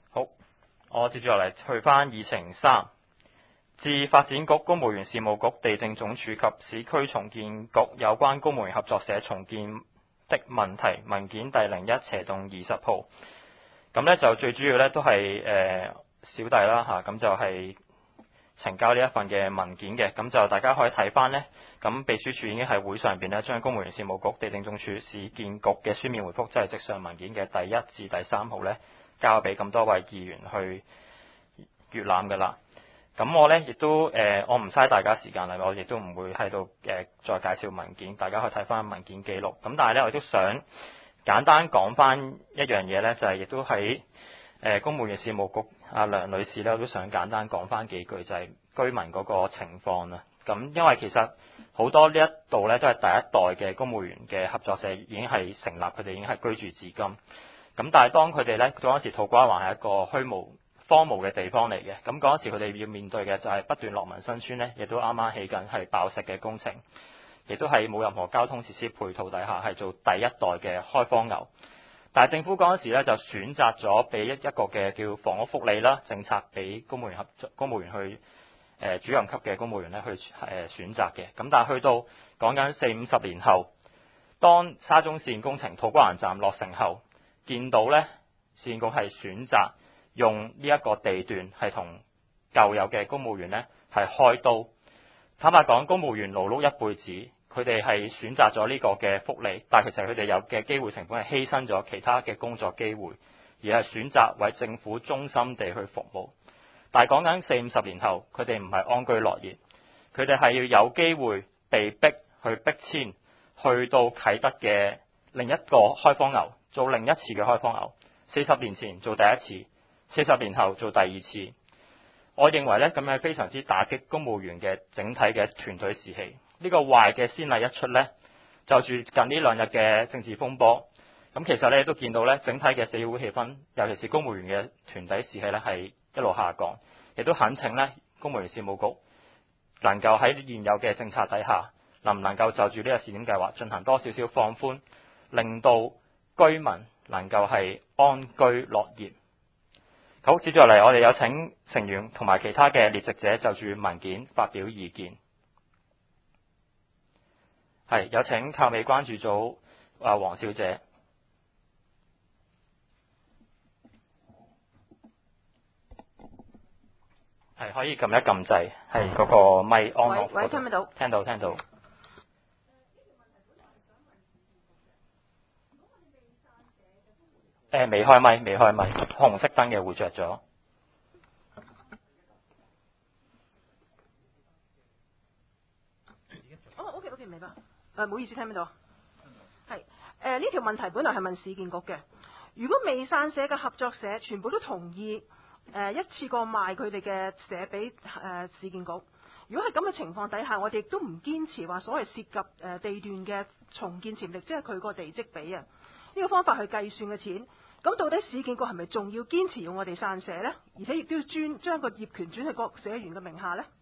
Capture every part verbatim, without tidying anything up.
好，我接住落嚟去翻議程三，自發展局、公務員事務局、地政總署及市區重建局有關公務員合作社重建的問題文件第零一斜洞二十號。咁呢就最主要呢都係誒、呃、小弟啦嚇，咁就係呈交呢一份嘅文件嘅，咁就大家可以睇翻呢。咁秘書處已經喺會上邊呢將公務員事務局、地政總署、市建局嘅書面回覆，即係直上文件嘅第一至第三號呢，交俾咁多位議員去閲覽㗎啦。咁我呢亦都誒、呃，我唔嘥大家時間啦，我亦都唔會喺度誒再介紹文件，大家可以睇翻文件記錄。咁但係呢，我亦都想簡單講翻一樣嘢呢，就係、是、亦都喺誒、呃、公務員事務局阿梁女士呢，我都想簡單講翻幾句，就係、是、居民嗰個情況啦。咁因為其實好多呢一度呢，都係第一代嘅公務員嘅合作社已經係成立，佢哋已經係居住至今。咁但係當佢哋呢，嗰陣時土瓜灣係一個虛無荒蕪嘅地方嚟嘅，咁嗰陣時佢哋要面對嘅就係不斷落民新村呢，亦都啱啱起緊係爆石嘅工程，亦都係冇任何交通設施配套底下係做第一代嘅開荒牛。但係政府嗰陣時呢，就選擇咗俾一一個嘅叫房屋福利啦政策俾公務員合公務員去。誒、呃、主任級嘅公務員咧去誒、呃、選擇嘅，咁但係去到講緊四五十年後，當沙中線工程土瓜灣站落成後，見到咧市建局係選擇用呢一個地段係同舊有嘅公務員咧係開刀。坦白講，公務員勞碌一輩子，佢哋係選擇咗呢個嘅福利，但係其實佢哋有嘅機會成本係犧牲咗其他嘅工作機會，而係選擇為政府忠心地去服務。但係講緊四五十年後，佢哋唔係安居樂業，佢哋係要有機會被逼去逼遷，去到啟德嘅另一個開荒牛，做另一次嘅開荒牛。四十年前做第一次，四十年後做第二次。我認為呢，咁樣非常之打擊公務員嘅整體嘅團隊士氣。呢個壞嘅先例一出呢，就住近呢兩日嘅政治風波，咁其實呢都見到呢，整體嘅社會氣氛，尤其是公務員嘅團體士氣呢係一路下降，亦都懇請呢公務員事務局能夠喺現有嘅政策底下，能唔能夠就住呢個試點計劃進行多少少放寬，令到居民能夠係安居樂業。好，接住落嚟，我哋有請成員同埋其他嘅列席者就住文件發表意見。係，有請靠尾關注組啊黃小姐。係可以撳一撳掣，係嗰個咪安樂。 喂喂，聽唔聽到？ 聽到聽到。誒未開咪，未開咪，紅色燈嘅會着咗。 哦 ，OK OK，明白。誒，唔好意思，聽唔到。係誒呢條問題本來係問市建局嘅，如果未散社嘅合作社全部都同意。誒、呃、一次過賣佢哋嘅社俾誒市建局。如果係咁嘅情況底下，我哋亦都唔堅持話所謂涉及誒、呃、地段嘅重建潛力，即係佢個地積比啊，呢、這個方法去計算嘅錢。咁到底市建局係咪仲要堅持用我哋散社呢？而且亦都要專將個業權轉去各社員嘅名下呢？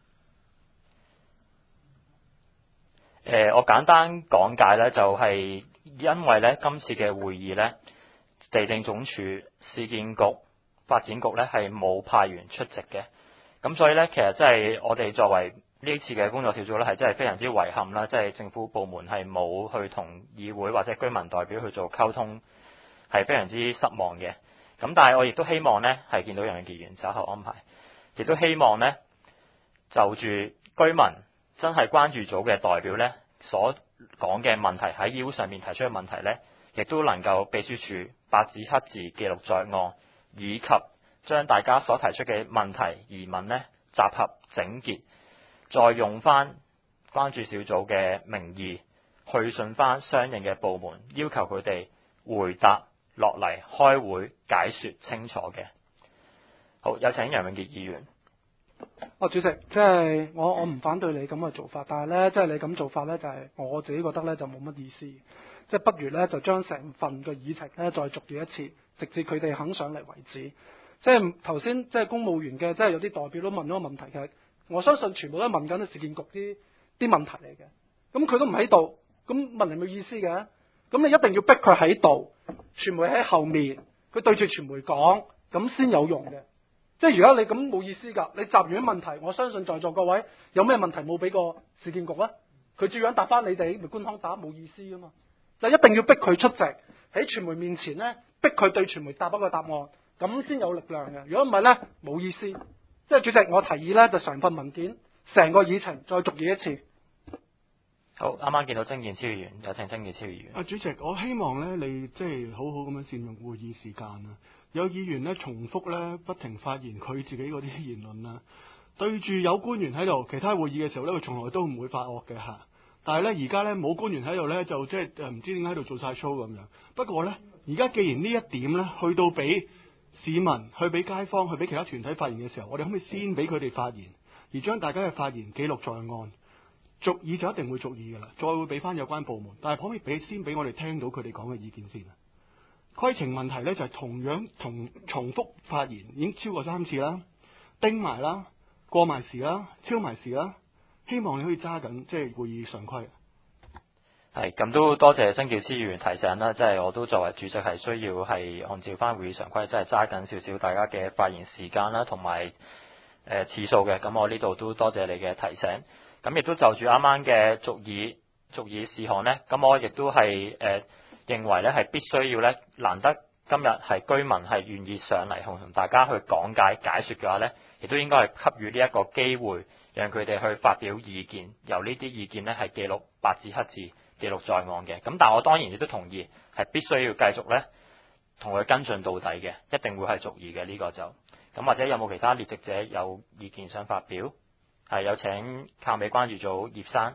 誒、呃，我簡單講解呢，就係、是、因為呢今次嘅會議呢，地政總署、市建局、發展局咧係冇派員出席嘅，咁所以咧其實真係我哋作為呢一次嘅工作小組咧係真係非常之遺憾啦，即係政府部門係冇去同議會或者居民代表去做溝通，係非常之失望嘅。咁但係我亦都希望呢係見到楊永傑議員稍後安排，亦都希望呢就住居民真係關注組嘅代表呢所講嘅問題喺議會上面提出嘅問題呢，亦都能夠秘書處白紙黑字記錄在案。以及將大家所提出嘅問題疑問呢集合整結，再用翻關注小組嘅名義去信翻相應嘅部門，要求佢哋回答落嚟開會解說清楚嘅。好，有請楊永傑議員。 哦，主席，即係我我唔反對你咁嘅做法，但係呢，即係你咁做法呢，就係我自己覺得呢，就冇乜意思。即係不如呢，就將成份嘅議程呢再續住一次，直至佢哋肯上嚟為止。即係頭先即係公務員嘅，即係有啲代表都問咗個問題嘅，我相信全部都係問緊市建局啲啲問題嚟嘅。咁佢都唔喺度，咁問嚟冇意思嘅。咁你一定要逼佢喺度，傳媒喺後面，佢對住傳媒講， 咁先有用嘅。即係如果你咁冇意思㗎，你集完啲問題，我相信在座各位有咩問題冇俾過市建局啊？佢照樣答翻你哋，咪官腔答冇意思㗎嘛。就一定要逼佢出席喺傳媒面前呢，逼佢對傳媒答一個答案，咁先有力量嘅。如果唔係呢，冇意思。即係主席，我提議呢，就成份文件、成個議程再續議一次。 好，啱啱見到曾健超議員，有請曾健超議員。 啊，主席，我希望咧你即係好好咁樣善用會議時間啊！有議員咧重複咧不停發言佢自己嗰啲言論啦，對住有官員喺度，其他會議嘅時候咧，佢從來都唔會發惡嘅嚇。但係咧而家咧冇官員喺度咧，就即係誒唔知點解喺度做晒 show 咁樣。不過咧，而家既然呢一點咧去到俾市民、去俾街坊、去俾其他團體發言嘅時候，我哋可唔可以先俾佢哋發言，而將大家嘅發言記錄在案？續議就一定會續議㗎啦，再會俾翻有關部門，但係可唔可以俾先俾我哋聽到佢哋講嘅意見先啊？規程問題咧就係、是、同樣同重複發言已經超過三次啦，叮埋啦，過埋時啦，超埋時啦，希望你可以揸緊即係會議常規。 係咁都多謝曾健超議員提醒啦，即係我都作為主席係需要係按照翻會議常規，即係揸緊少少大家嘅發言時間啦，同埋誒次數嘅。咁我呢度都多謝你嘅提醒。咁亦都就住啱啱嘅續議續議事項呢，咁我亦都係誒、呃、認為呢係必須要呢，難得今日係居民係願意上嚟同大家去講解解說嘅話呢，亦都應該係給予呢一個機會，讓佢哋去發表意見，由呢啲意見呢係記錄白紙黑字記錄在案嘅。咁但係我當然亦都同意係必須要繼續呢，同佢跟進到底嘅，一定會係續議嘅呢個就咁。或者有冇其他列席者有意見想發表？係有請靠尾關注組葉生。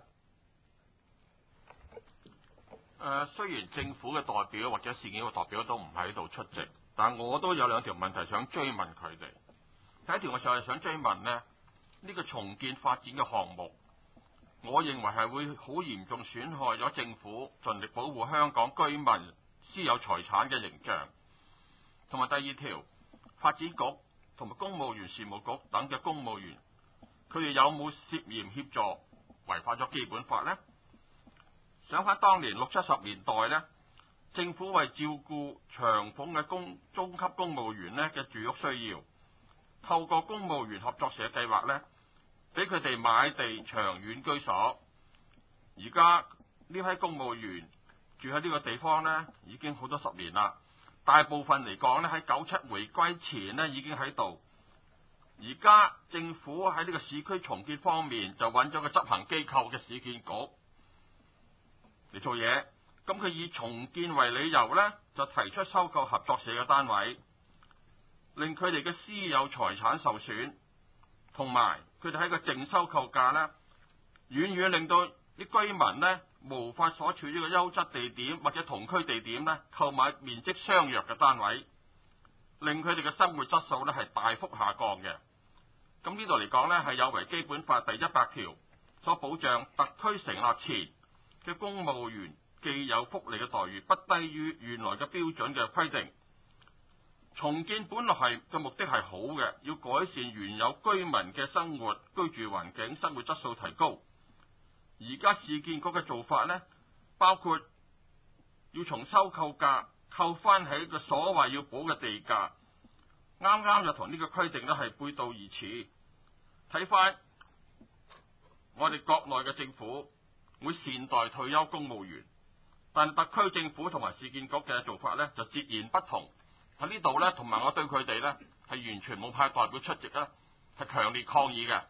誒，雖然政府嘅代表或者市建局嘅代表都唔喺度出席，但我都有兩條問題想追問佢哋。第一條我就係想追問呢，呢個重建發展嘅項目，我認為係會好嚴重損害咗政府盡力保護香港居民私有財產嘅形象。同埋第二條，發展局同埋公務員事務局等嘅公務員，佢哋有冇涉嫌協助違反咗基本法呢？想翻當年六七十年代呢，政府為照顧長俸嘅公中級公務員呢嘅住屋需要，透過公務員合作社計劃呢，俾佢哋買地長遠居所。而家呢批公務員住喺呢個地方呢，已經好多十年啦。大部分嚟講呢，喺九七回歸前呢已經喺度。而家政府喺呢個市區重建方面就揾咗個執行機構嘅市建局嚟做嘢，咁佢以重建為理由呢，就提出收購合作社嘅單位，令佢哋嘅私有財產受損，同埋佢哋喺個淨收購價呢，遠遠令到啲居民呢無法所處呢個優質地點或者同區地點呢購買面積相若嘅單位，令佢哋嘅生活質素呢係大幅下降嘅。咁呢度嚟講呢，係有違基本法第一百條所保障特區成立前嘅公務員既有福利嘅待遇不低於原來嘅標準嘅規定。重建本來係嘅目的係好嘅，要改善原有居民嘅生活居住環境、生活質素提高。而家市建局嘅做法呢，包括要從收購價扣翻起個所謂要補嘅地價，啱啱就同呢個規定呢係背道而馳。睇翻我哋國內嘅政府會善待退休公務員，但特區政府同埋市建局嘅做法呢就截然不同。喺呢度呢，同埋我對佢哋呢係完全冇派代表出席啦，係強烈抗議嘅。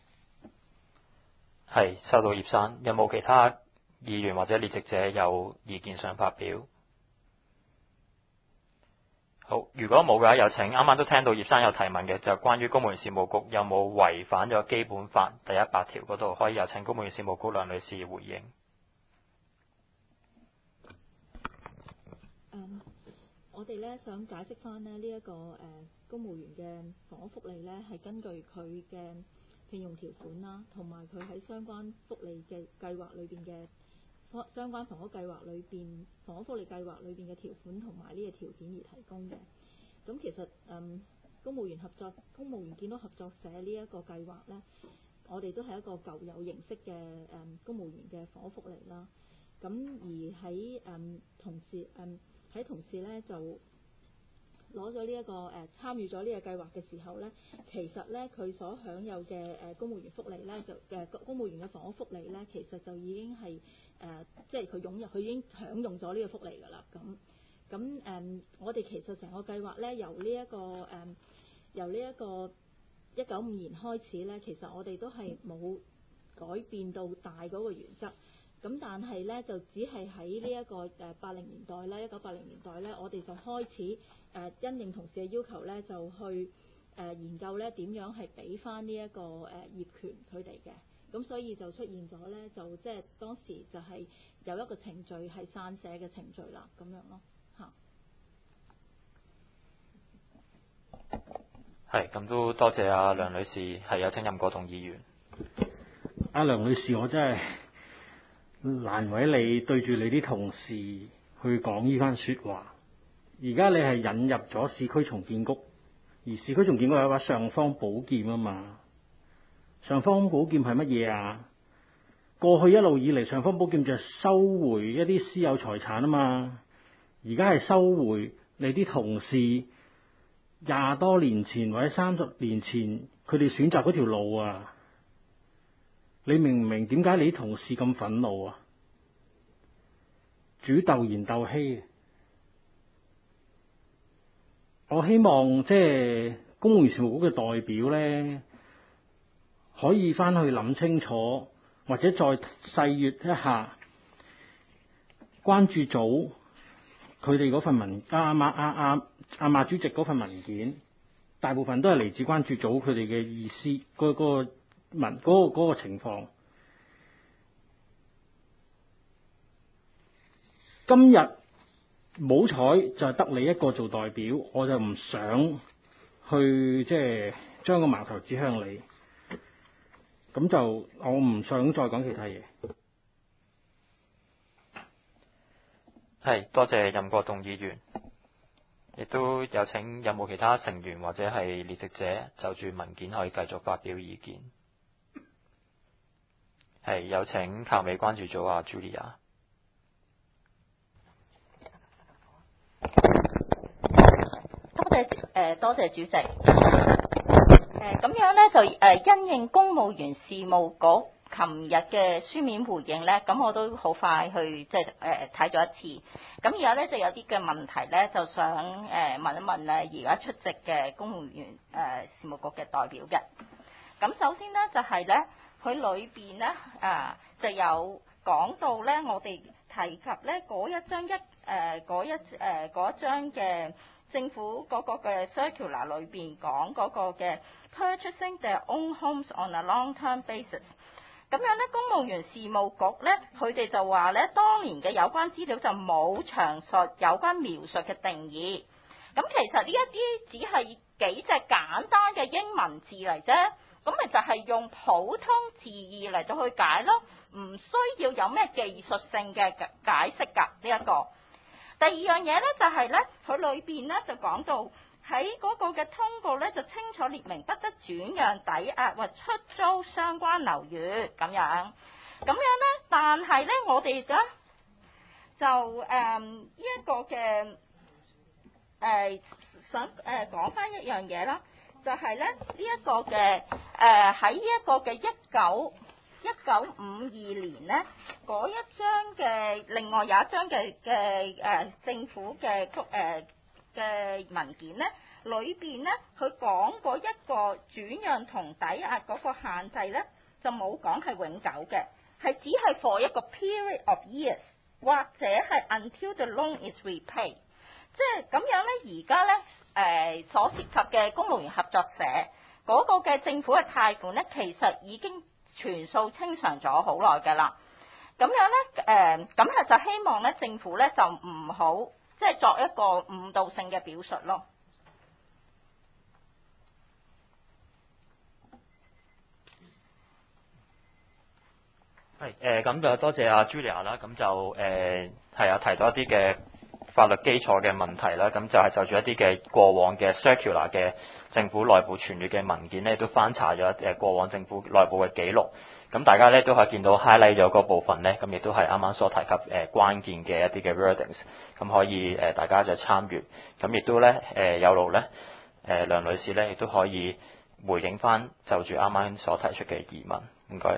係收到葉生，有冇其他議員或者列席者有意見想發表？好，如果冇嘅話，有請啱啱都聽到葉生有提問嘅，就關於公務員事務局有冇違反咗基本法第一百條嗰度，可以有請公務員事務局梁女士回應。 Um, 我哋咧想解釋翻咧呢一個誒、呃、公務員嘅房屋福利咧，係根據佢嘅聘用條款啦，同埋佢喺相關福利嘅計劃裏邊嘅相關房屋計劃裏邊房屋福利計劃裏邊嘅條款同埋呢個條件而提供嘅。咁其實誒、嗯、公務員合作公務員建屋合作社呢一個計劃咧，我哋都係一個舊有形式嘅誒、嗯、公務員嘅房屋福利啦。咁而喺誒、嗯、同時誒喺、嗯、同時咧就攞咗呢一個誒、呃、參與咗呢個計劃嘅時候咧，其實咧佢所享有嘅誒、呃、公務員福利咧，就嘅、呃、公務員嘅房屋福利咧，其實就已經係誒、呃、即係佢擁有，佢已經享用咗呢個福利㗎啦。咁咁誒，我哋其實成個計劃咧，由呢、這、一個誒、呃、由呢一個一九五年開始咧，其實我哋都係冇改變到大嗰個原則。咁但係咧，就只係喺呢一個誒八零年代咧，一九八零年代咧，我哋就開始誒、呃、因應同事嘅要求咧，就去誒、呃、研究咧點樣係俾翻呢一個誒、呃、業權佢哋嘅。咁所以就出現咗咧，就即係當時就係有一個程序係散社嘅程序啦，咁樣咯嚇。 係，咁都多謝阿梁女士，係有請任國棟議員。 阿梁女士，我真係難為你對住你啲同事去講呢番説話。而家你係引入咗市區重建局，而市區重建局有一把尚方寶劍啊嘛。尚方寶劍係乜嘢啊？過去一路以嚟，尚方寶劍就係收回一啲私有財產啊嘛。而家係收回你啲同事廿多年前或者三十年前佢哋選擇嗰條路啊。你明唔明點解你啲同事咁憤怒啊？煮鬥賢鬥欺。我希望即係公務員事務局嘅代表咧，可以翻去諗清楚，或者再細閱一下關注組佢哋嗰份文阿馬阿阿阿馬主席嗰份文件，大部分都係嚟自關注組佢哋嘅意思，嗰、嗰個文嗰、嗰個嗰個情況。今日冇彩就係得你一個做代表，我就唔想去即係將個矛頭指向你。咁就我唔想再講其他嘢。 係，多謝任國棟議員，亦都有請有冇其他成員或者係列席者就住文件可以繼續發表意見。係，有請靠尾關注組阿 Julia。 多謝誒、呃，多謝主席。誒、呃、咁樣咧就誒、呃、因應公務員事務局琴日嘅書面回應咧，咁我都好快去即係誒睇咗一次。咁而家咧就有啲嘅問題咧，就想誒、呃、問一問咧而家出席嘅公務員誒、呃、事務局嘅代表嘅。咁首先咧就係咧佢裏邊咧啊就有講到咧，我哋提及咧嗰一張一誒嗰一誒嗰一張嘅。政府嗰個嘅 circular 裏邊講嗰個嘅 purchasing their own homes on a long-term basis， 咁樣咧公務員事務局咧，佢哋就話咧，當年嘅有關資料就冇詳述有關描述嘅定義。咁其實呢一啲只係幾隻簡單嘅英文字嚟啫，咁咪就係用普通字義嚟到去解咯，唔需要有咩技術性嘅解釋㗎呢一個。第二樣嘢咧就係咧，佢裏邊咧就講到喺嗰個嘅通告咧就清楚列明不得轉讓、抵押或出租相關樓宇咁樣，咁樣咧，但係咧我哋咧就誒呢一個嘅誒、呃、想誒講翻一樣嘢啦，就係咧呢一個嘅誒喺呢一個嘅一九。一九五二年呢，嗰一張嘅另外有一張嘅嘅誒政府嘅誒嘅文件呢，裏邊呢，佢講過一個轉讓同抵押嗰個限制呢，就冇講係永久嘅，係只係 for 一個 period of years 或者係 until the loan is repaid，即係咁樣呢，而家呢，誒、呃、所涉及嘅公務員合作社嗰、嗰個嘅政府嘅貸款呢，其實已經全數清償咗好耐㗎啦，咁樣咧，誒、呃，咁係就希望咧政府咧就唔好即係作一個誤導性嘅表述咯。 係誒，咁就多謝阿 Julia 啦，咁就誒係啊提到一啲嘅法律基礎嘅問題啦，咁就係就住一啲嘅過往嘅 circular 嘅政府內部傳閱嘅文件咧，都翻查咗誒過往政府內部嘅記錄。咁大家咧都可以見到 highlight 咗嗰部分咧，咁亦都係啱啱所提及誒、呃、關鍵嘅一啲嘅 wordings，咁可以誒、呃、大家就參閱。咁亦都咧誒、呃、有勞咧誒梁女士咧亦都可以回應翻就住啱啱所提出嘅疑問。唔該。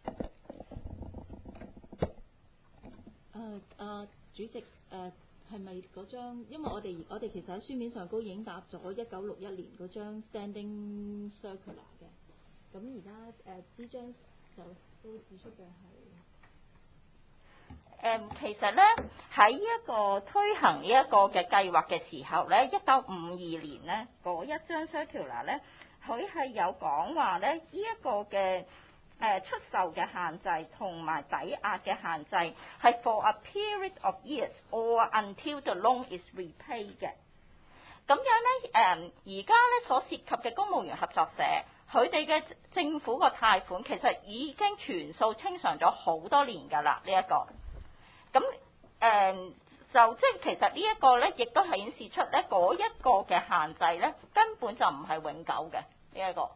誒啊，主席誒係咪嗰張？因為我哋我哋其實喺書面上高已經答咗一九六一年嗰張 standing circular 嘅。咁而家誒呢張就都指出嘅係誒，其實咧喺呢一個推行呢一個嘅計劃嘅時候咧，一九五二年咧嗰一張 circular 咧，佢係有講話咧呢一個嘅。誒出售嘅限制同埋抵押嘅限制係 for a period of years or until the loan is repaid 嘅。咁樣咧誒，而家咧所涉及嘅公務員合作社，佢哋嘅政府個貸款其實已經全數清償咗好多年㗎啦，呢、這、一個。咁誒、呃、就即係其實呢一個咧，亦都係顯示出咧嗰一個嘅限制咧，根本就唔係永久嘅呢一個。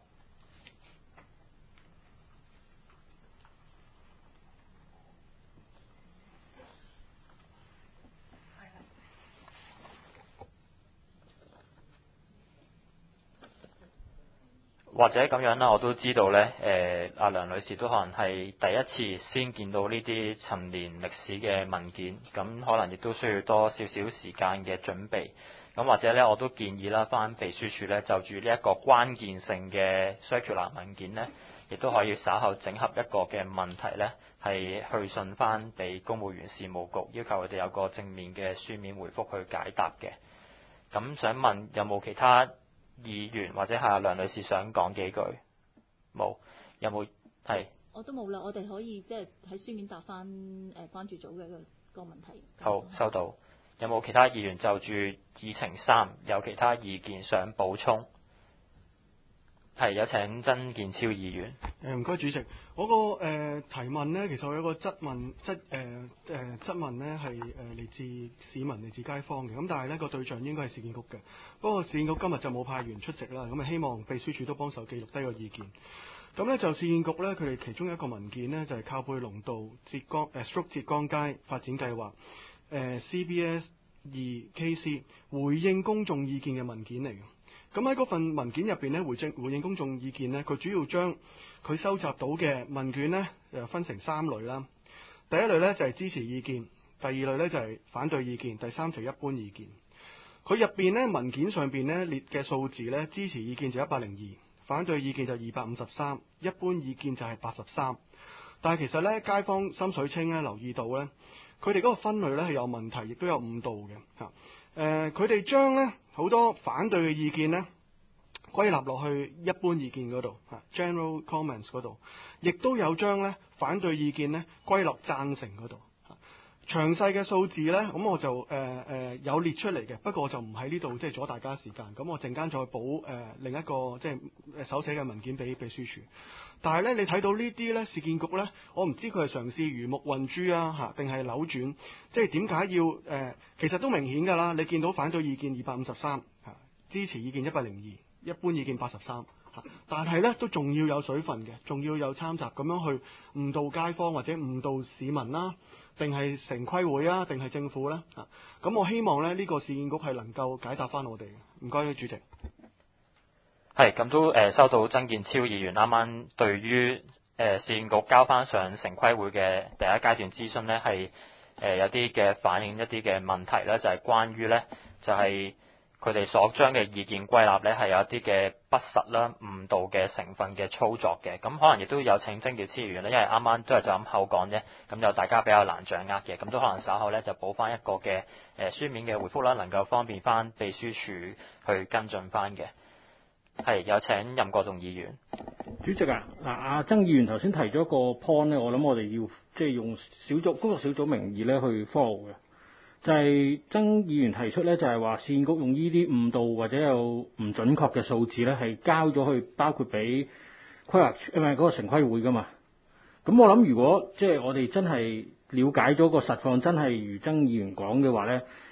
或者咁樣啦，我都知道咧，誒、呃、阿梁女士都可能係第一次先見到呢啲陳年歷史嘅文件，咁可能亦都需要多少少時間嘅準備。咁或者咧，我都建議啦，翻秘書處咧就住呢一個關鍵性嘅 circular 文件咧，亦都可以稍後整合一個嘅問題咧，係去信翻俾公務員事務局，要求佢哋有個正面嘅書面回覆去解答嘅。咁想問有冇其他議員或者係阿梁女士想講幾句？冇，有冇？係我都冇啦，我哋可以即係喺書面答翻誒、呃、關注組嘅一個個問題。 好，收到。有冇其他議員就住議程三有其他意見想補充？係，有請曾健超議員。 誒唔該主席，我個誒、呃、提問呢，其實我有個質問質誒誒質問呢係誒嚟自市民嚟自街坊嘅，咁但係呢個對象應該係市建局嘅，不過市建局今日就冇派員出席啦，咁啊希望秘書處都幫手記錄低個意見。咁呢就市建局呢，佢哋其中一個文件呢，就係、是、靠背龍道浙江誒 Stroke 浙江街發展計劃誒、呃、C B S 二 K C 回應公眾意見嘅文件嚟嘅。咁喺嗰份文件入邊咧，回正回應公眾意見咧，佢主要將佢收集到嘅問卷咧，誒分成三類啦。第一類咧就係支持意見，第二類咧就係反對意見，第三就係一般意見。佢入邊咧文件上邊咧列嘅數字咧，支持意見就一百零二，反對意見就二百五十三，一般意見就係八十三。但係其實咧，街坊心水清咧留意到咧，佢哋嗰個分類咧係有問題，亦都有誤導嘅嚇。誒，佢哋將咧好多反對嘅意見咧歸納落去一般意見嗰度嚇 general comments 嗰度，亦都有將咧反對意見咧歸落贊成嗰度。詳細嘅數字咧，咁我就誒誒、呃呃、有列出嚟嘅，不過我就唔喺呢度即係阻大家時間，咁我陣間再補誒、呃、另一個即係手寫嘅文件俾秘書處。但係咧，你睇到呢啲咧，市建局咧，我唔知佢係嘗試魚目混珠啊嚇，定係扭轉？即係點解要誒、呃？其實都明顯㗎啦，你見到反對意見二百五十三嚇，支持意見一百零二，一般意見八十三嚇，但係咧都仲要有水分嘅，仲要有參雜咁樣去誤導街坊或者誤導市民啦，定係城規會啊，定係政府咧嚇？咁我希望咧呢、呢個市建局係能夠解答翻我哋嘅。唔該，主席。 係，咁都誒、呃、收到曾健超議員啱啱對於誒、呃、市建局交翻上城規會嘅第一階段諮詢呢，係誒、呃、有啲嘅反映一啲嘅問題咧，就係、是、關於呢，就係佢哋所將嘅意見歸納呢，係有一啲嘅不實啦、誤導嘅成分嘅操作嘅。咁可能亦都有請曾健超議員呢，因為啱啱都係就咁口講啫，咁就大家比較難掌握嘅，咁都可能稍後呢，就補翻一個嘅誒、呃、書面嘅回覆啦，能夠方便翻秘書處去跟進翻嘅。係，有請任國棟議員。 主席啊，嗱，阿曾議員頭先提咗個 point 咧，我諗我哋要即係用小組工作小組名義咧去 follow 嘅，就係、是、曾議員提出咧，就係話市建局用呢啲誤導或者有唔準確嘅數字咧，係交咗去包括俾規劃處唔係嗰個城規會噶嘛。咁我諗如果即係我哋真係了解咗個實況，真係如曾議員講嘅話咧，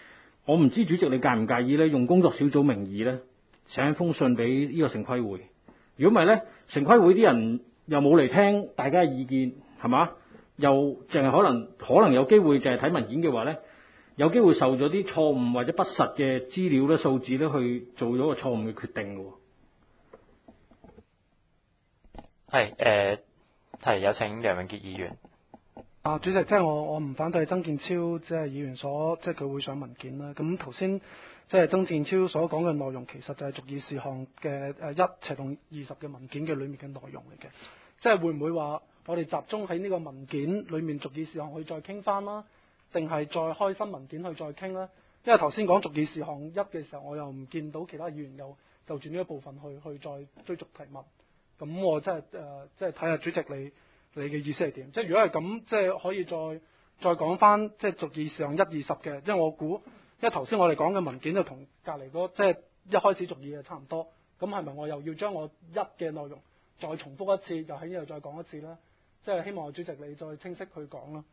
我唔知主席你介唔介意咧，用工作小組名義咧寫封信俾呢個城規會。如果唔係咧，城規會啲人又冇嚟聽大家嘅意見，係嘛？又淨係可能可能有機會淨係睇文件嘅話咧，有機會受咗啲錯誤或者不實嘅資料咧、數字咧去做咗個錯誤嘅決定嘅。 係誒係有請楊永傑議員。 啊，主席，即係我我唔反對曾健超即係議員所即係佢會上文件啦。咁頭先即係曾健超所講嘅內容，其實就係逐議事項嘅誒一斜同二十嘅文件嘅裡面嘅內容嚟嘅。即係會唔會話我哋集中喺呢個文件裡面逐議事項去再傾翻啦，定係再開新文件去再傾啦？因為頭先講逐議事項一嘅時候，我又唔見到其他議員又就住呢一部分去去再追逐提問。咁我真係誒即係睇下主席你。你嘅意思係點？即係如果係咁，即係可以再再講翻，即係逐議事項一二十嘅。因為我估，因為頭先我哋講嘅文件就同隔離嗰即係一開始逐議嘅差唔多。咁係咪我又要將我一嘅內容再重複一次，又喺呢度再講一次咧？即係希望主席你再清晰去講啦。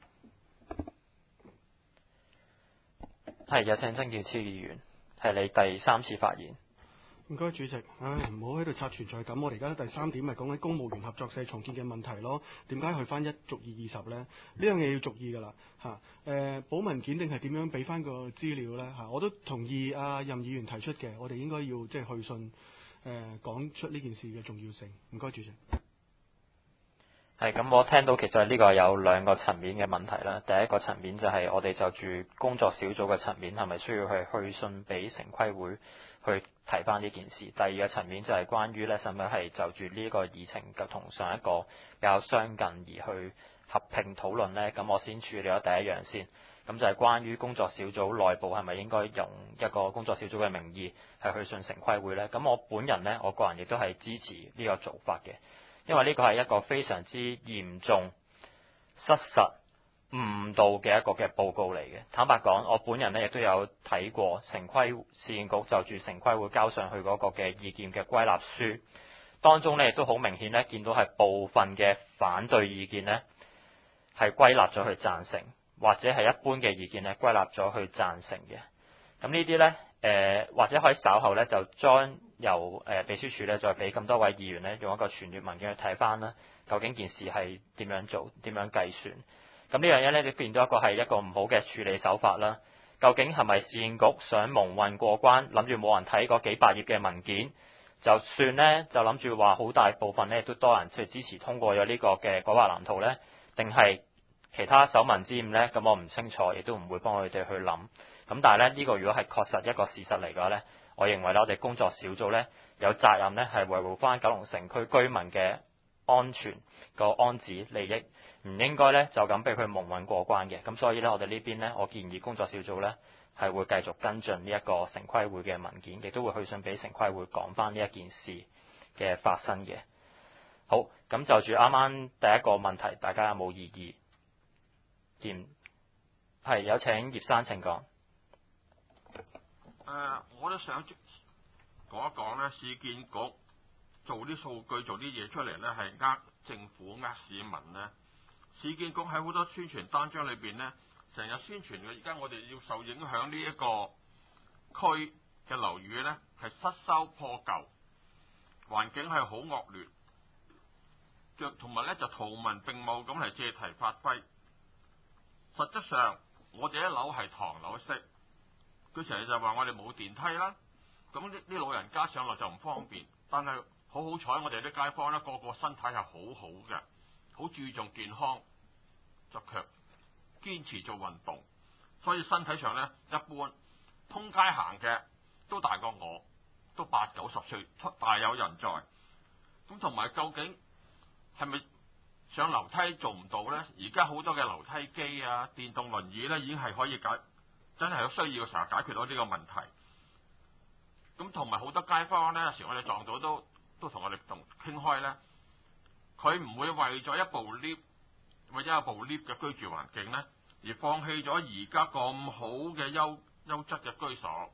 係有請曾健超議員，係你第三次發言。 唔該，主席，唉，唔好喺度刷存在感。我哋而家第三點咪講緊公務員合作社重建嘅問題咯。點解去翻一逐二二十呢？呢樣嘢要逐意㗎啦嚇。誒、啊，補文件定係點樣俾翻個資料呢？嚇、啊？我都同意阿任議員提出嘅，我哋應該要即係去信誒講、呃、出呢件事嘅重要性。唔該，主席。 係咁，我聽到其實呢個有兩個層面嘅問題啦。第一個層面就係我哋就住工作小組嘅層面，係咪需要去去信俾城規會去提翻呢件事？第二個層面就係關於咧，係咪係就住呢個議程嘅同上一個比較相近而去合併討論呢？咁我先處理咗第一樣先。咁就係關於工作小組內部係咪應該用一個工作小組嘅名義係去信城規會呢？咁我本人呢，我個人亦都係支持呢個做法嘅。因為呢個係一個非常之嚴重、失實、誤導嘅一個嘅報告嚟嘅。坦白講，我本人呢亦都有睇過城規市建局就住城規會交上去嗰個嘅意見嘅歸納書，當中呢亦都好明顯呢見到係部分嘅反對意見呢係歸納咗去贊成，或者係一般嘅意見呢歸納咗去贊成嘅。咁呢啲呢，誒、呃、或者可以稍後呢就將由誒、呃、秘書處呢再俾咁多位議員呢用一個傳閱文件去睇翻啦，究竟件事係點樣做、點樣計算？咁呢樣嘢呢，你變咗一個係一個唔好嘅處理手法啦。究竟係咪市建局想蒙混過關，諗住冇人睇嗰幾百頁嘅文件，就算呢，就諗住話好大部分呢都多人去支持通過咗呢個嘅改劃藍圖呢？定係其他手民之誤呢？咁我唔清楚，亦都唔會幫佢哋去諗。咁但係咧，呢、這個如果係確實一個事實嚟嘅話呢，我認為咧，我哋工作小組呢，有責任呢係維護翻九龍城區居民嘅安全個安置利益，唔應該呢就咁俾佢蒙混過關嘅。咁所以呢，我哋呢邊呢，我建議工作小組呢係會繼續跟進呢一個城規會嘅文件，亦都會去信俾城規會講翻呢一件事嘅發生嘅。好，咁就住啱啱第一個問題，大家有冇異議？見係有請葉生請講。 誒、呃，我都想講一講咧，市建局做啲數據、做啲嘢出嚟咧，係呃政府、呃市民咧。市建局喺好多宣傳單張裏邊咧，成日宣傳嘅，而家我哋要受影響呢一個區嘅樓宇咧，係失修破舊，環境係好惡劣，腳同埋咧就圖文並茂咁嚟借題發揮。實質上，我哋一樓係唐樓式。佢成日就話我哋冇電梯啦，咁啲啲老人家上落就唔方便。但係好好彩，我哋啲街坊咧個個身體係好好嘅，好注重健康，就卻堅持做運動，所以身體上咧一般，通街行嘅都大過我，都八九十歲，大有人在。咁同埋究竟係咪上樓梯做唔到咧？而家好多嘅樓梯機啊、電動輪椅咧已經係可以解。真係有需要嘅時候解決到呢個問題。咁同埋好多街坊呢，有時我哋撞到都都同我哋同傾開呢，佢唔會為咗一部 lift 或者一部 lift 嘅居住環境呢，而放棄咗而家咁好嘅優優質嘅居所。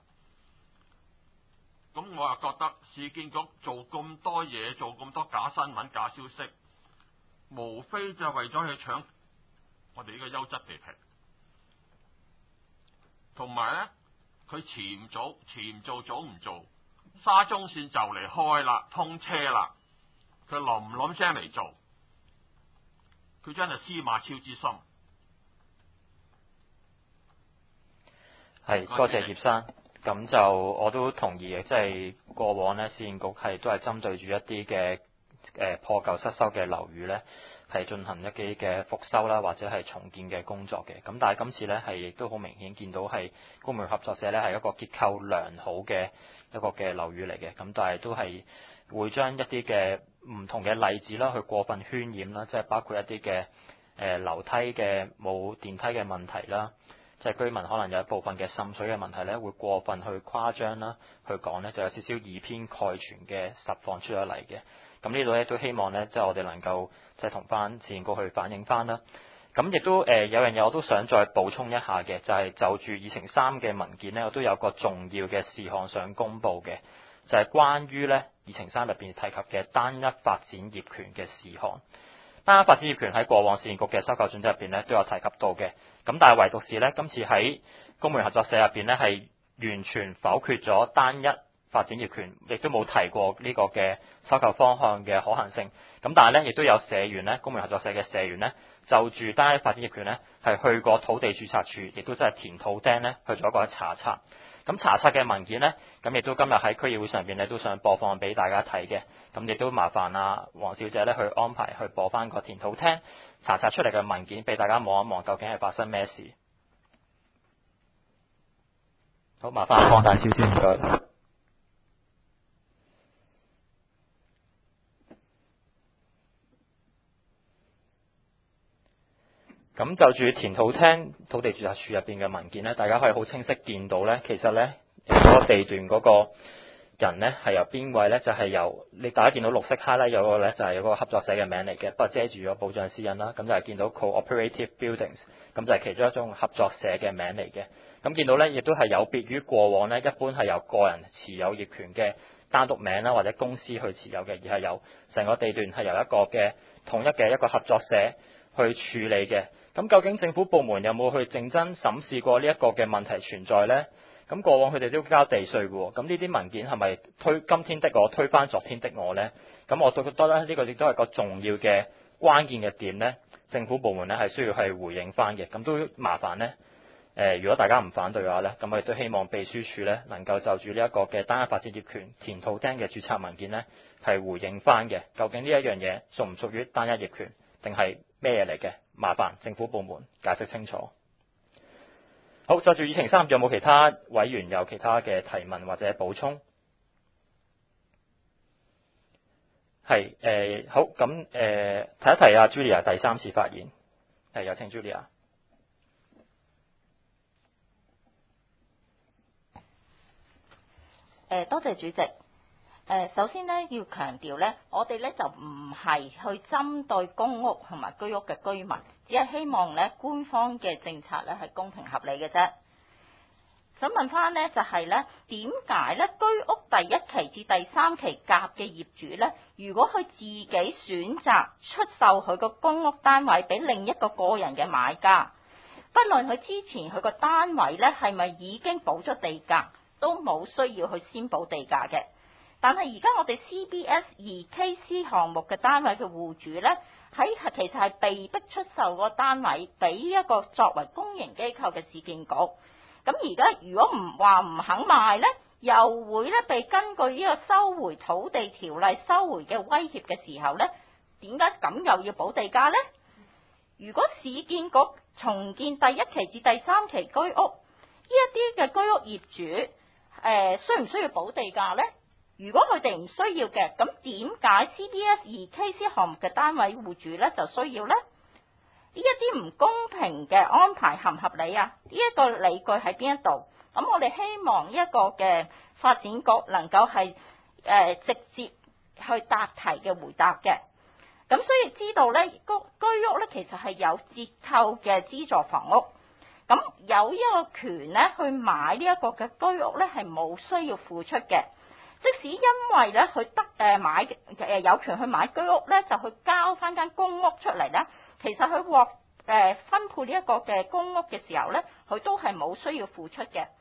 咁我又覺得市建局做咁多嘢，做咁多假新聞、假消息，無非就係為咗去搶我哋呢個優質地皮。同埋咧， 佢遲唔早，遲唔做早唔做，沙中線就嚟開啦，通車啦，佢冧唔冧聲嚟做？佢真係司馬昭之心。 係，多謝葉生。咁就我都同意嘅，即係過往呢，市建局係都係針對住一啲嘅誒破舊失修嘅樓宇呢，係進行一啲嘅復修啦，或者係重建嘅工作嘅。咁但係今次呢，係亦都好明顯見到係公務員合作社呢係一個結構良好嘅一個嘅樓宇嚟嘅。咁但係都係會將一啲嘅唔同嘅例子啦，去過分渲染啦，即係包括一啲嘅誒樓梯嘅冇電梯嘅問題啦。即係居民可能有一部分嘅滲水嘅問題咧，會過分去誇張啦，去講咧就有少少以偏概全嘅實況出咗嚟嘅。咁呢度咧都希望咧，即係我哋能夠即係同翻市建局去反映翻啦。咁亦都誒、呃、有樣嘢我都想再補充一下嘅，就係、是、就住議程三嘅文件咧，我都有個重要嘅事項想公佈嘅，就係、是、關於咧議程三入邊提及嘅單一發展業權嘅事項。單一發展業權喺過往市建局嘅收購準則入邊咧都有提及到嘅，咁但係唯獨是咧今次喺公務員合作社入邊咧係完全否決咗單一發展業權，亦都冇提過呢個嘅收購方向嘅可行性。咁但係咧亦都有社員咧，公務員合作社嘅社員咧就住單一發展業權咧係去過土地註冊處，亦都真係填土釘咧去做一個查冊。咁查冊嘅文件呢，咁亦都今日喺區議會上邊咧都想播放俾大家睇嘅，咁亦都麻煩啊黃小姐咧去安排去播翻個填土廳查冊出嚟嘅文件俾大家望一望，究竟係發生咩事？好，麻煩放大少少唔該。咁就住填土廳土地註冊處入邊嘅文件咧，大家可以好清晰見到咧，其實咧嗰個地段嗰個人咧係由邊位咧？就係、是、由你大家見到綠色 highlight 有個咧就係有個合作社嘅名嚟嘅，不過遮住咗保障私隱啦。咁就係見到 cooperative buildings， 咁就係其中一種合作社嘅名嚟嘅。咁見到咧亦都係有別於過往咧，一般係由個人持有業權嘅單獨名啦，或者公司去持有嘅，而係由成個地段係由一個嘅統一嘅一個合作社去處理嘅。咁究竟政府部門有冇去認真審視過呢一個嘅問題存在呢？咁過往佢哋都交地稅嘅喎，咁呢啲文件係咪推今天的我推翻昨天的我呢？咁我都覺得咧，呢個亦都係個重要嘅關鍵嘅點呢。政府部門呢係需要係回應翻嘅。咁都麻煩呢。誒、呃，如果大家唔反對嘅話呢，咁我亦都希望秘書處呢能夠就住呢一個嘅單一發展業權填土廳嘅註冊文件呢係回應翻嘅。究竟呢一樣嘢屬唔屬於單一業權，定係咩嘢嚟嘅？麻煩政府部門解釋清楚。好，就住議程三，有冇其他委員有其他嘅提問或者補充？係誒、呃，好咁誒，提一提啊 Julia 第三次發言，係有請 Julia。 誒，多謝主席。誒，首先咧要強調咧，我哋咧就唔係去針對公屋同埋居屋嘅居民，只係希望咧官方嘅政策咧係公平合理嘅啫。想問翻咧就係咧點解咧居屋第一期至第三期夾嘅業主咧，如果佢自己選擇出售佢個公屋單位俾另一個個人嘅買家，不論佢之前佢個單位咧係咪已經補咗地價，都冇需要去先補地價嘅。但係而家我哋 C B S 二 K C 項目嘅單位嘅戶主呢，喺其實係被逼出售個單位俾一個作為公營機構嘅市建局。咁而家如果唔話唔肯賣呢，又會咧被根據呢個收回土地條例收回嘅威脅嘅時候呢，點解咁又要補地價呢？如果市建局重建第一期至第三期居屋，呢一啲嘅居屋業主誒、呃、需唔需要補地價呢？如果佢哋唔需要嘅，咁點解 C B S 二 K C 項目嘅單位戶主咧就需要呢？呢一啲唔公平嘅安排合唔合理啊？呢、這、一個理據喺邊一度？咁我哋希望一個嘅發展局能夠係誒、呃、直接去答題嘅回答嘅。咁所以知道咧，居居屋咧其實係有折扣嘅資助房屋，咁有一個權咧去買呢一個嘅居屋咧係冇需要付出嘅。即使因為咧佢得誒買誒有權去買居屋咧，就去交翻間公屋出嚟咧，其實佢獲誒分配呢一個嘅公屋嘅時候咧，佢都係冇需要付出嘅。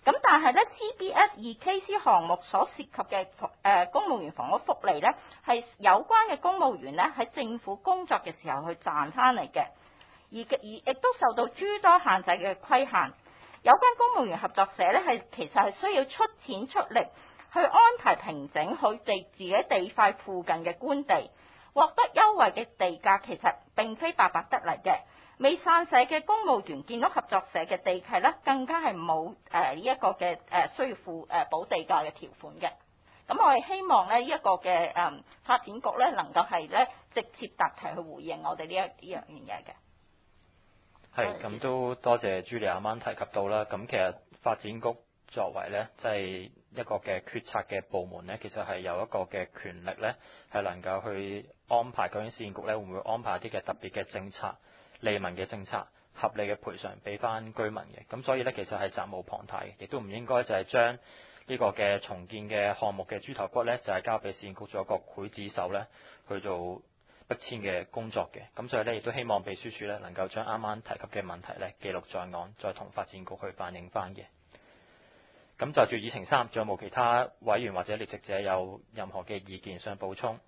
咁但係咧 C B S 二 K C 項目所涉及嘅誒、呃、公務員房屋福利咧，係有關嘅公務員咧喺政府工作嘅時候去賺翻嚟嘅，而而亦都受到諸多限制嘅規限。有關公務員合作社咧係其實係需要出錢出力去安排平整佢哋自己地塊附近嘅官地，獲得優惠嘅地價其實並非白白得嚟嘅。未散社嘅公務員建屋合作社嘅地契咧，更加係冇誒呢一個嘅誒需要付誒補地價嘅條款嘅。咁我哋希望咧呢一個嘅誒發展局咧能夠係咧直接答題去回應我哋呢一呢樣嘢嘅。 係，咁都多謝朱莉啱啱提及到啦。咁其實發展局作為咧，即係一個嘅決策嘅部門咧，其實係有一個嘅權力咧，係能夠去安排究竟市建局咧會唔會安排一啲嘅特別嘅政策、利民嘅政策、合理嘅賠償俾翻居民嘅。咁所以咧，其實係責無旁貸嘅，亦都唔應該就係將呢個嘅重建嘅項目嘅豬頭骨咧，就係交俾市建局做一個劊子手咧去做逼遷嘅工作嘅。咁所以咧，亦都希望秘書處咧能夠將啱啱提及嘅問題咧記錄在案，再同發展局去反映翻嘅。咁就住議程三，仲有冇其他委員或者列席者有任何嘅意見想補充？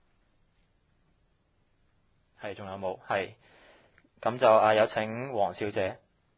係，仲有冇？係，咁就啊有請黃小姐。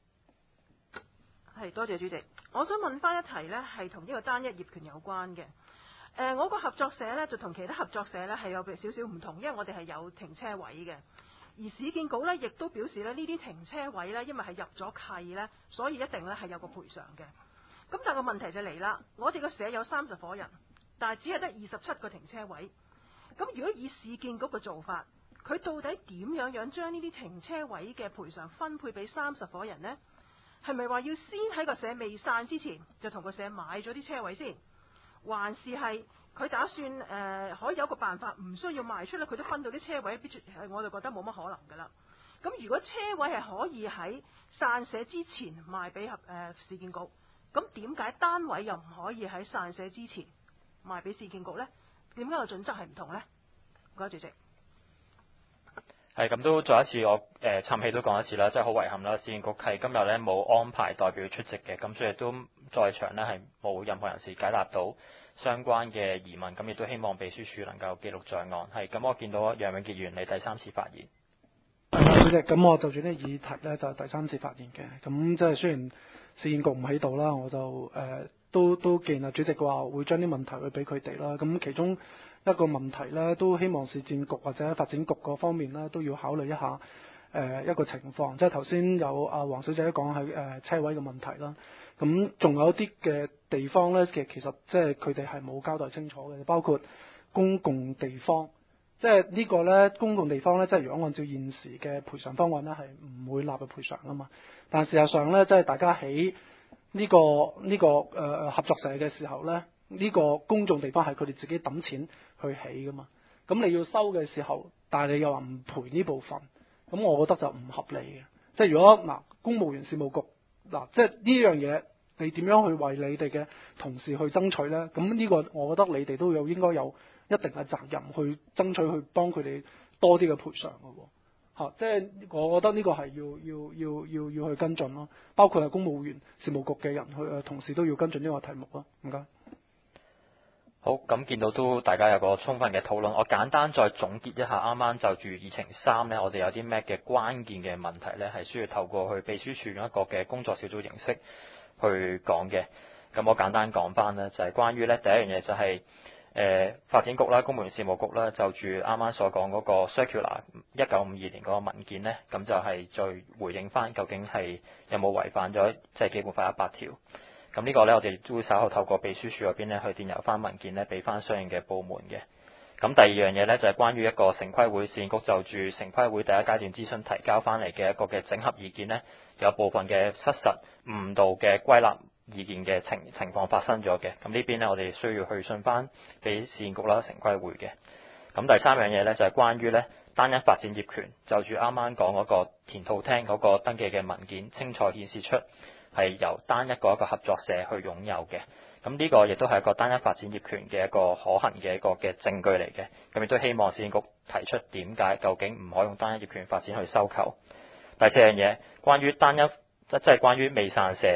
係，多謝主席。我想問翻一題呢，係同呢個單一業權有關嘅。誒、呃，我個合作社呢，就同其他合作社呢係有少少唔同，因為我哋係有停車位嘅，而市建局呢亦都表示呢，呢啲停車位呢，因為係入咗契呢，所以一定呢係有個賠償嘅。咁但係個問題就嚟啦，我哋個社有三十伙人，但係只係得二十七個停車位。咁如果以市建局嘅做法，佢到底點樣樣將呢啲停車位嘅賠償分配俾三十伙人呢？係咪話要先喺個社未散之前就同個社買咗啲車位先，還是係佢打算誒、呃、可以有個辦法唔需要賣出咧，佢都分到啲車位？我就覺得冇乜可能噶啦。咁如果車位係可以喺散社之前賣俾合誒市建局，咁點解單位又唔可以喺散社之前賣俾市建局呢？點解個準則係唔同呢？唔該主席。 係，咁都再一次我誒氹氣都講一次啦，真係好遺憾啦！市建局係今日咧冇安排代表出席嘅，咁所以都在場呢係冇任何人士解答到相關嘅疑問，咁亦都希望秘書處能夠記錄在案。係，咁我見到楊永傑議員你第三次發言。 主席，咁我就住呢個議題呢，就係第三次發言嘅。咁即係雖然市建局唔喺度啦，我就誒、呃、都都既然啊主席嘅話會將啲問題去俾佢哋啦。咁其中一個問題呢，都希望市建局或者發展局嗰方面呢，都要考慮一下誒、呃、一個情況，即係頭先有阿黃小姐講係誒車位嘅問題啦。咁仲有啲嘅地方呢，其其實即係佢哋係冇交代清楚嘅，包括公共地方。即係呢個呢，公共地方呢，即係如果按照現時嘅賠償方案呢，係唔會納入賠償噶嘛。但事實上呢，即係大家喺呢個呢個誒合作社嘅時候呢，呢個公眾地方係佢哋自己揼錢去起噶嘛。咁你要收嘅時候，但係你又話唔賠呢部分，咁我覺得就唔合理嘅。即係如果嗱，公務員事務局嗱，即係呢樣嘢，你點樣去為你哋嘅同事去爭取呢？咁呢個我覺得你哋都有應該有一定嘅責任去爭取去幫佢哋多啲嘅賠償嘅喎，嚇！即係我覺得呢個係要要要要要去跟進咯，包括係公務員事務局嘅人去誒同事都要跟進呢個題目咯。唔該。 好，咁見到都大家有個充分嘅討論，我簡單再總結一下啱啱就住議程三呢，我哋有啲咩嘅關鍵嘅問題呢？係需要透過去秘書處用一個嘅工作小組形式去講嘅。咁我簡單講翻呢，就係、是、關於呢第一樣嘢就係、是。誒、呃、發展局啦、公務員事務局啦，就住啱啱所講嗰個 circular 一九五二年嗰個文件呢，咁就係再回應翻究竟係有冇違反咗即係基本法一百條。咁呢個呢，我哋都會稍後透過秘書處嗰邊呢去電郵翻文件呢，俾翻相應嘅部門嘅。咁第二樣嘢呢，就係、是、關於一個城規會市建局就住城規會第一階段諮詢提交翻嚟嘅一個嘅整合意見呢，有部分嘅失實誤導嘅歸納意見嘅情情況發生咗嘅，咁呢邊呢，我哋需要去信翻俾市建局啦、城規會嘅。咁第三樣嘢呢，就係、是、關於呢單一發展業權，就住啱啱講嗰個田套廳嗰個登記嘅文件，清楚顯示出係由單一個一個合作社去擁有嘅。咁呢個亦都係一個單一發展業權嘅一個可行嘅一個嘅證據嚟嘅。咁亦都希望市建局提出點解究竟唔可以用單一業權發展去收購。第四樣嘢，關於單一即係關於未散社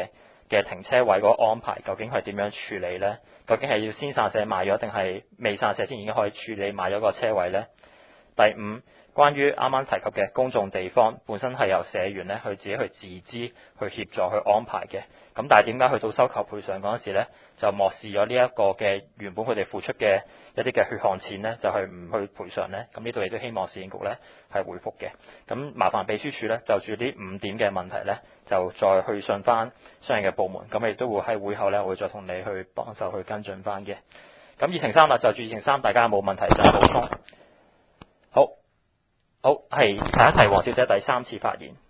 嘅停車位嗰個安排究竟係點樣處理呢？究竟係要先散社賣咗，定係未散社先已經可以處理買咗個車位呢？第五，關於啱啱提及嘅公眾地方，本身係由社員咧去自己去自資去協助去安排嘅。咁但係點解去到收購賠償嗰陣時咧，就漠視咗呢一個嘅原本佢哋付出嘅一啲嘅血汗錢咧，就係唔去賠償咧？咁呢度亦都希望市建局咧係回覆嘅。咁麻煩秘書處咧就住呢五點嘅問題咧，就再去信翻相應嘅部門。咁亦都會喺會後咧，我會再同你去幫手去跟進翻嘅。咁議程三啦，就住議程三，大家有冇問題就補充？好，好，係提一提黃小姐第三次發言。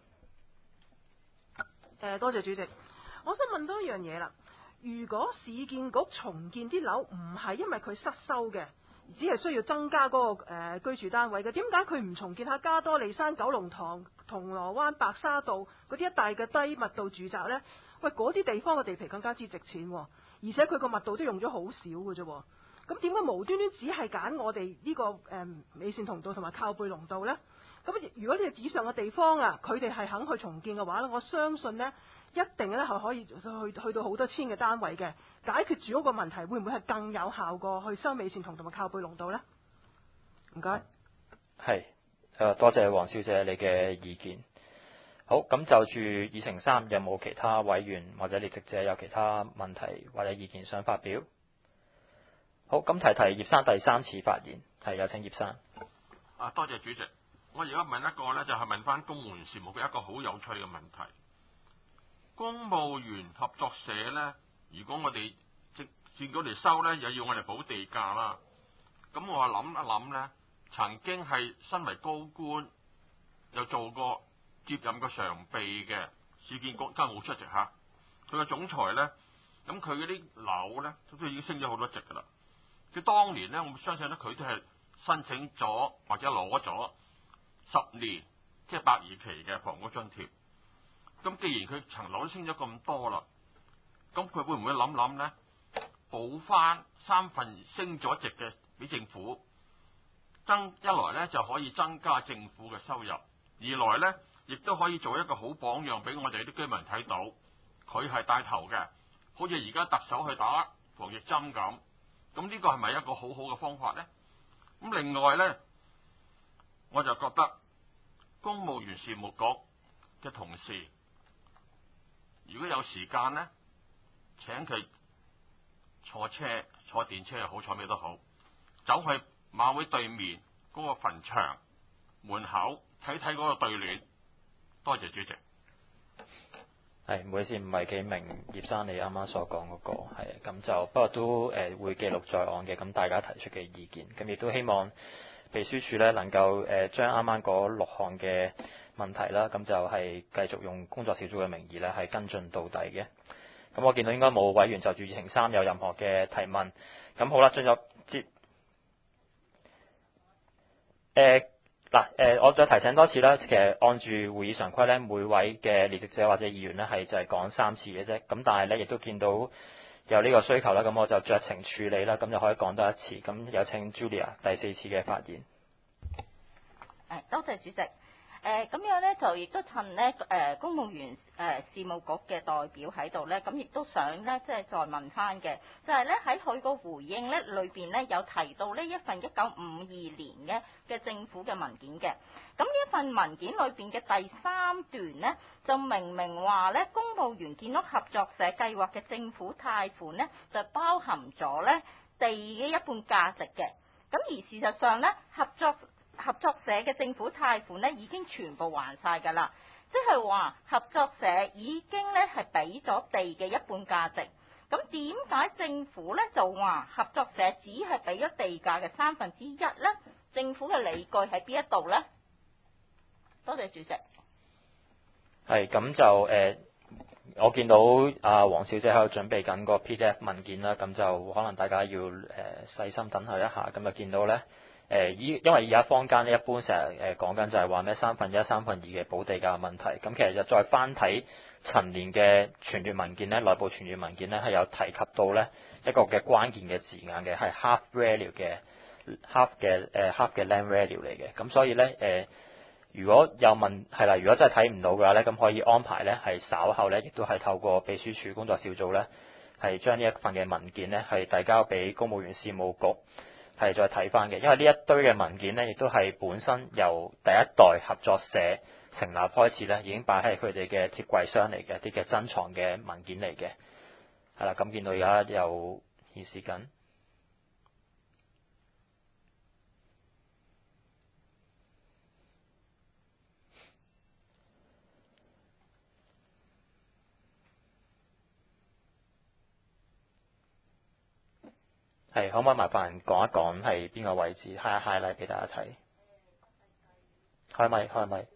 誒，多謝主席。我想問多一樣嘢啦。如果市建局重建啲樓唔係因為佢失修嘅，只係需要增加嗰、那個誒、呃、居住單位嘅，點解佢唔重建下加多利山、九龍塘、銅鑼灣、白沙道嗰啲一帶嘅低密度住宅呢？喂，嗰啲地方嘅地皮更加之值錢，而且佢個密度都用咗好少嘅啫。咁點解無端端只係揀我哋呢、這個誒、呃、美善同道同埋靠背龍道呢？咁如果呢個以上嘅地方啊，佢哋係肯去重建嘅話咧，我相信呢一定咧係可以去去到好多千嘅單位嘅，解決住嗰個問題，會唔會係更有效過去收美善同同埋靠背龍道呢？唔該。 係誒，多謝黃小姐你嘅意見。好，咁就住議程三，有冇其他委員或者列席者有其他問題或者意見想發表？好，咁提提葉生第三次發言，係有請葉生。 啊，多謝主席。我而家問一個呢，就係、是、問翻公務員事務局一個好有趣嘅問題。公務員合作社呢，如果我哋直線嗰嚟收呢，又要我哋補地價啦。咁我話諗一諗呢，曾經係身為高官，又做過接任過常秘嘅市建局，今日冇出席嚇。佢嘅總裁呢，咁佢嗰啲樓呢，都已經升咗好多值噶啦。佢當年呢，我相信呢，佢都係申請咗或者攞咗十年，即係百二期嘅房屋津貼。咁既然佢層樓都升咗咁多啦，咁佢會唔會諗諗呢？補翻三分升咗值嘅俾政府，增一來呢就可以增加政府嘅收入，二來呢亦都可以做一個好榜樣俾我哋啲居民睇到，佢係帶頭嘅，好似而家特首去打防疫針咁。咁呢個係咪一個好好嘅方法呢？咁另外呢，我就覺得公務員事務局嘅同事，如果有時間呢，請佢坐車坐電車又好，坐咩都好，走去馬會對面嗰個墳場門口睇睇嗰個對聯。多謝主席。 係，唔好意思，唔係幾明葉生你啱啱所講嗰個係，咁就不過都誒、呃、會記錄在案嘅，咁大家提出嘅意見，咁亦都希望秘書處咧能夠誒將啱啱嗰六項嘅問題啦，咁就係繼續用工作小組嘅名義咧係跟進到底嘅。咁我見到應該冇委員就住議程三有任何嘅提問，咁好啦，進入接誒。嗱，誒，我再提醒多次啦。其實按住會議常規咧，每位嘅列席者或者議員咧係就係講三次嘅啫。咁但係咧，亦都見到有呢個需求啦，咁我就酌情處理啦，咁就可以講多一次。咁有請 Julia 第四次嘅發言。 誒，多謝主席。誒咁樣咧，就亦都趁咧誒公務員誒事務局嘅代表喺度咧，咁亦都想咧即係再問翻嘅，就係咧喺佢個回應咧裏邊咧有提到呢一份一九五二年嘅嘅政府嘅文件嘅，咁呢一份文件裏邊嘅第三段咧就明明話咧公務員建屋合作社計劃嘅政府貸款咧就包含咗咧地嘅一半價值嘅，咁而事實上咧合作合作社嘅政府貸款咧已經全部還晒㗎啦，即係話合作社已經咧係俾咗地嘅一半價值。咁點解政府咧就話合作社只係俾咗地價嘅三分之一咧？政府嘅理據喺邊一度咧？多謝主席。 係咁就誒、呃，我見到阿黃小姐喺度準備緊個 P D F 文件啦，咁就可能大家要誒、呃、細心等候一下，咁就見到咧。誒，依因為而家坊間咧一般成日誒講緊就係話咩三分一、三分二嘅補地價嘅問題，咁其實就再翻睇陳年嘅傳閱文件咧，內部傳閱文件咧係有提及到咧一個嘅關鍵嘅字眼嘅，係 half value 嘅 half 嘅誒 half 嘅 land value 嚟嘅，咁所以咧如果有問係啦，如果真係睇唔到嘅話咧，咁可以安排咧係稍後咧，亦都係透過秘書處工作小組咧，係將呢一份嘅文件咧係遞交俾公務員事務局係再睇翻嘅，因為呢一堆嘅文件咧，亦都係本身由第一代合作社成立開始咧，已經擺喺佢哋嘅貼櫃箱嚟嘅一啲嘅珍藏嘅文件嚟嘅，係啦，咁見到而家又顯示緊。係，可唔可以麻煩人講一講係邊個位置 high highlight 俾大家睇？開咪開咪。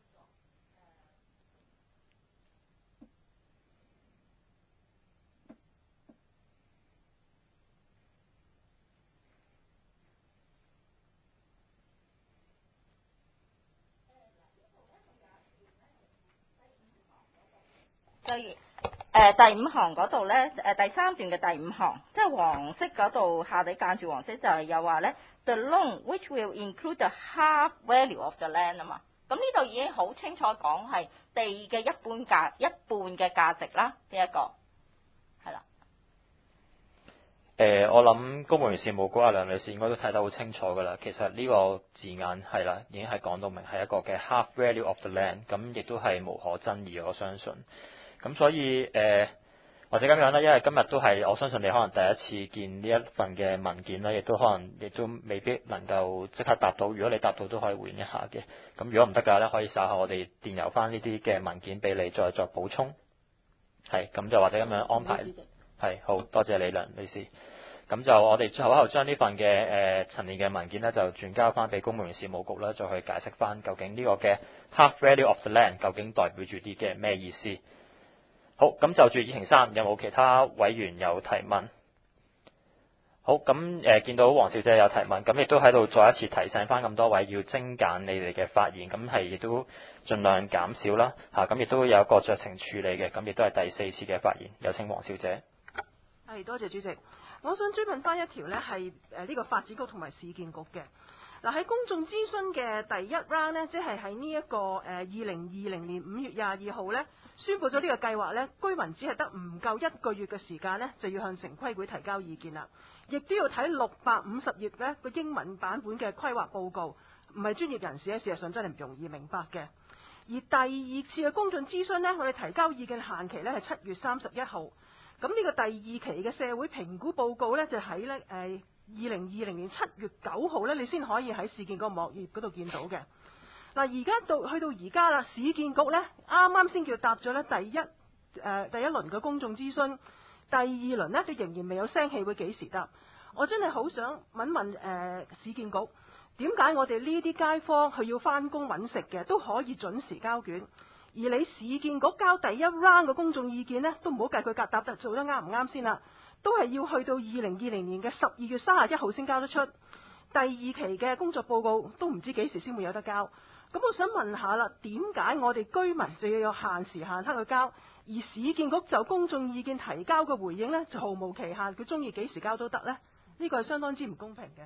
就誒、呃、第五行嗰度咧，誒第三段嘅第五行，即係黃色嗰度下底間住黃色就係有話咧 ，the loan which will include the half value of the land 啊嘛。咁呢度已經好清楚講係地嘅一半價一半嘅價值啦，呢、這、一個係啦。 誒、呃，我諗公務員事務局阿梁女士應該都睇得好清楚㗎啦。其實呢個字眼係啦，已經係講到明係一個嘅 half value of the land，咁亦都係無可爭議，我相信。咁所以誒、呃，或者咁樣啦，因為今日都係我相信你可能第一次見呢一份嘅文件啦，亦都可能亦都未必能夠即刻答到。如果你答到都可以回應一下嘅。咁如果唔得嘅話咧，可以稍後我哋電郵翻呢啲嘅文件俾你，再作補充。係，咁就或者咁樣安排。係，好多謝你梁女士。咁就我哋稍後將呢份嘅誒陳年嘅文件咧，就轉交翻俾公務員事務局啦，再去解釋翻究竟呢個嘅 half value of the land 究竟代表住啲嘅咩意思。好，咁就住議程三，有冇其他委員有提問？好，咁誒、呃、見到黃小姐有提問，咁亦都喺度再一次提醒翻咁多位要精簡你哋嘅發言，咁係亦都盡量減少啦，嚇咁亦都有一個酌情處理嘅，咁亦都係第四次嘅發言，有請黃小姐。 係，多謝主席。我想追問翻一條呢係誒呢個發展局同埋市建局嘅。嗱，喺公眾諮詢嘅第一 round 呢，即係喺呢一個誒二零二零年五月廿二號呢，宣布咗呢個計劃呢，居民只係得唔夠一個月嘅時間呢，就要向城規會提交意見啦，亦都要睇六百五十頁呢個英文版本嘅規劃報告，唔係專業人士咧，事實上真係唔容易明白嘅。而第二次嘅公眾諮詢呢，我哋提交意見限期呢係七月三十一號。咁呢個第二期嘅社會評估報告呢，就喺呢誒二零二零年七月九號呢，你先可以喺市建局網頁嗰度見到嘅。嗱，而家到去到而家啦，市建局呢啱啱先叫答咗呢第一誒、呃、第一輪嘅公眾諮詢，第二輪呢就仍然未有聲氣會幾時答。我真係好想問問誒、呃、市建局，點解我哋呢啲街坊佢要返工揾食嘅都可以準時交卷？而你市建局交第一 round 嘅公眾意見呢，都唔好計佢答答得做得啱唔啱先啦，都係要去到二零二零年嘅十二月三十一號先交得出。第二期嘅工作報告都唔知幾時先會有得交。咁我想問下啦，點解我哋居民就要有限時限刻去交，而市建局就公眾意見提交嘅回應呢，就毫無期限，佢中意幾時交都得呢？呢個係相當之唔公平嘅。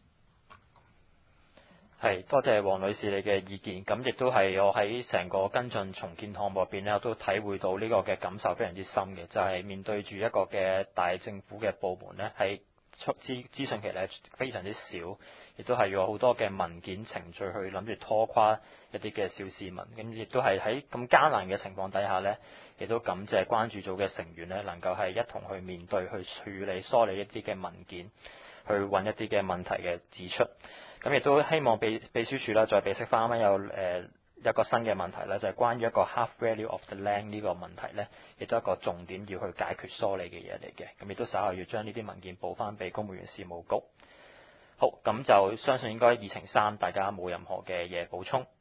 係，多謝黃女士你嘅意見，咁亦都係我喺成個跟進重建項目入邊咧，我都體會到呢個嘅感受非常之深嘅，就係、是、面對住一個嘅大政府嘅部門呢，喺出資資訊期咧非常之少，亦都係有好多嘅文件程序去諗住拖垮一啲嘅小市民，咁亦都係喺咁艱難嘅情況底下呢，亦都感謝關注組嘅成員呢，能夠係一同去面對、去處理、梳理一啲嘅文件，去揾一啲嘅問題嘅指出。咁亦都希望秘秘書處啦，再備悉翻啱啱有誒、呃、一個新嘅問題咧，就係、是、關於一個 half value of the land 呢個問題咧，亦都係一個重點要去解決梳理嘅嘢嚟嘅。咁亦都稍後要將呢啲文件補翻俾公務員事務局。好，咁就相信應該議程三大家冇任何嘅嘢補充。